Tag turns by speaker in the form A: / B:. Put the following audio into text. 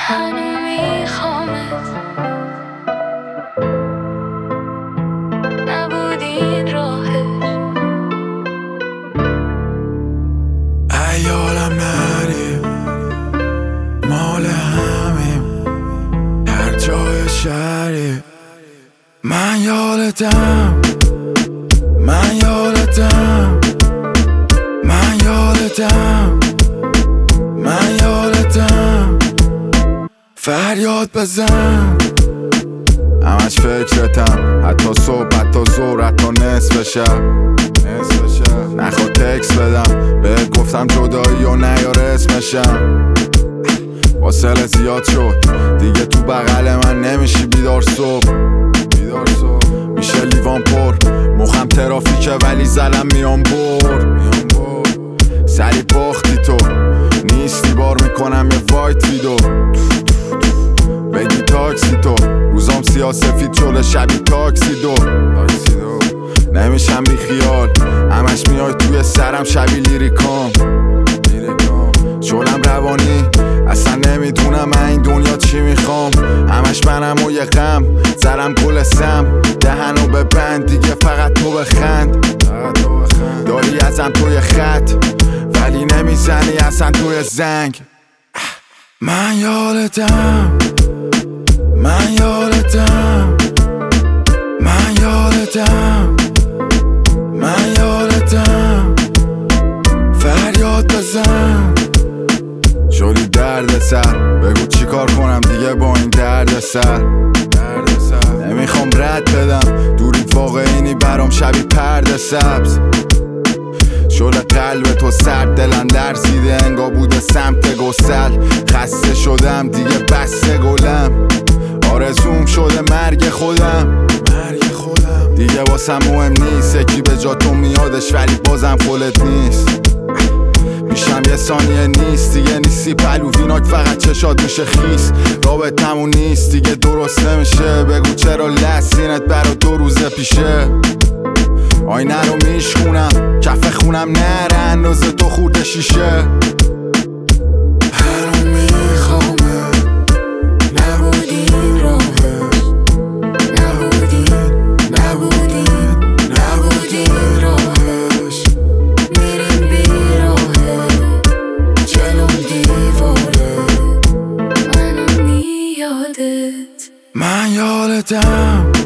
A: هنو میخوامت، نبود این راهش.
B: ایالم نری مال همیم، هر جای شهری من یادتم، من یادتم، من یادتم، من یادتم. فریاد بزن همش فکرتم، حتی صبح، حتی ظهر، حتی نصف شب. نخواد تکس بدم بهت گفتم جدایی و نیار اسمشم. فاصله زیاد شد دیگه تو بغل من نمیشی بیدار صبح. میشه لیوان پر مخم ترافیکه ولی زلم میام بر. سری باختی تو نیستی بار میکنم یه وایت ویدو. بگی تاکسی تو روزام سیاه سفید شده شبی تاکسی دو. نمیشم بی خیال همش میای توی سرم شبی لیریکام. شدم روانی اصلا نمیدونم من این دنیا چی میخوام. همش منم و یه غم زرم گل سم. دهنو ببند دیگه فقط تو بخند. داری ازم توی خط ولی نمیزنی اصلا توی زنگ. من یادتم، من یادتم، من یادتم، من یادتم. فریاد بزن شدی درد سر، بگو چی کار کنم دیگه با این درد سر. نمیخوام رد بدم دورید واقعینی برام شبی پرده سبز. شده قلب تو سرد دلم لرزیده انگا بوده سمت گسل. خسته شدم دیگه بسته گلم، آرزوم شده مرگ خودم. دیگه واسم مهم نیست یکی به جا تو میادش ولی بازم فلت نیست. میشم یه ثانیه نیست دیگه نیستی پلویناک فقط چشات میشه خیس. رابطمون نیست دیگه درست نمیشه، بگو چرا لسینت برا 2 روز پیشه. آینه رو میشخونم کف خونم نره اندازه تو خورده شیشه. هنو میخوامه
A: نبودی راهش، نبودی، نبودی، نبودی راهش. میریم بیراهه جلوم دیواره، منو میادت.
B: من یادتم،